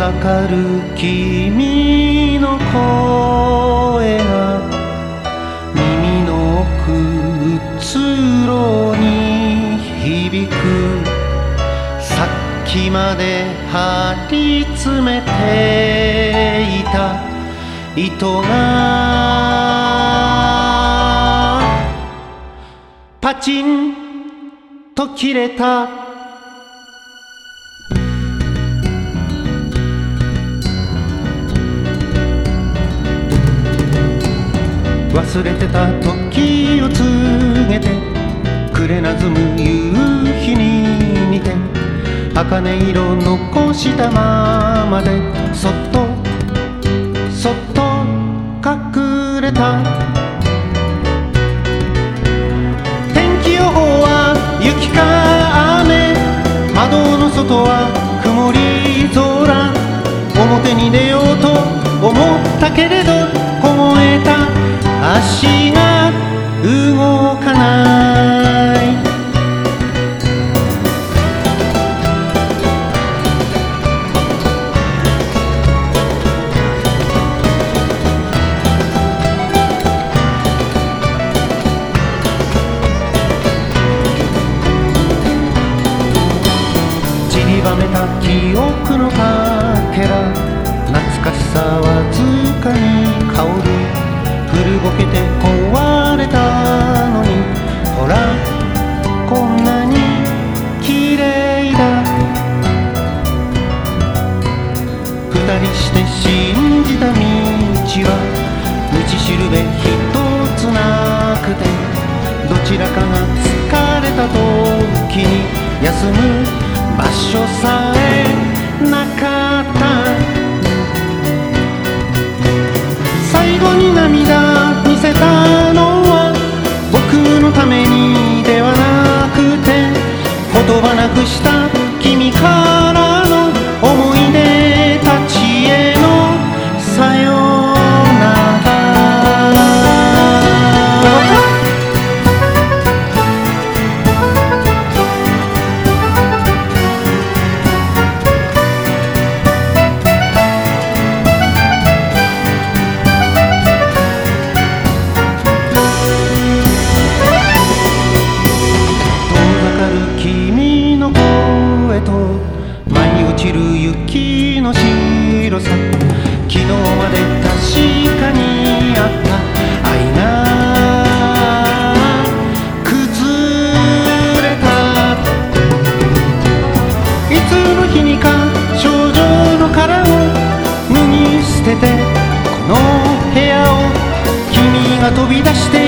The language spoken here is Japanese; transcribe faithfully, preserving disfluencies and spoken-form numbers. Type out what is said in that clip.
ざかる君の声が耳の奥うつろに響く。さっきまで張り詰めていた糸がパチンと切れた。忘れてた時を告げてくれなずむ夕日に似て茜色残したままでそっとそっと隠れた。天気予報は雪か雨、窓の外は曇り空。表に出ようと思ったけれど凍えた足が動かない。散りばめた記憶のかけら、懐かしさわずかに香る。古ぼけて壊れたのにほらこんなに綺麗だ。二人して信じた道は道しるべ一つなくて、どちらかが疲れた時に休む場所さえなかった。最後に涙見せたのは僕のためにではなくて、言葉なくした君からの思い出たちへのさよなら。君の声と舞い落ちる雪の白さ、昨日まで確かにあった愛が崩れた。いつの日にか少女の殻を脱ぎ捨ててこの部屋を君が飛び出して